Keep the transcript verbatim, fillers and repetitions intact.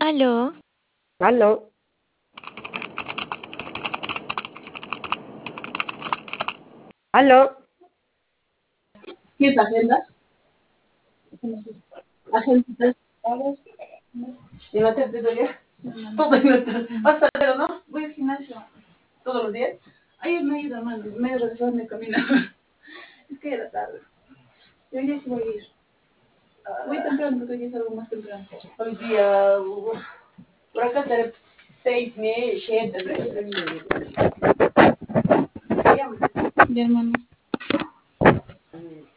Aló, Aló, aló. ¿Qué es agendas? Agendas. ¿Y no te te dolía? Todo en la- ¿Vas a ver o no? Voy al gimnasio todos los días. Ayer me he ido, hermano. Me he regresado, me camino. Es que era tarde. Y hoy día sí voy a ir. Voy temprano porque hoy día es algo más temprano. Hoy día, uf, por acá estaré seis, media, siete, ¿no? Ya, hermano.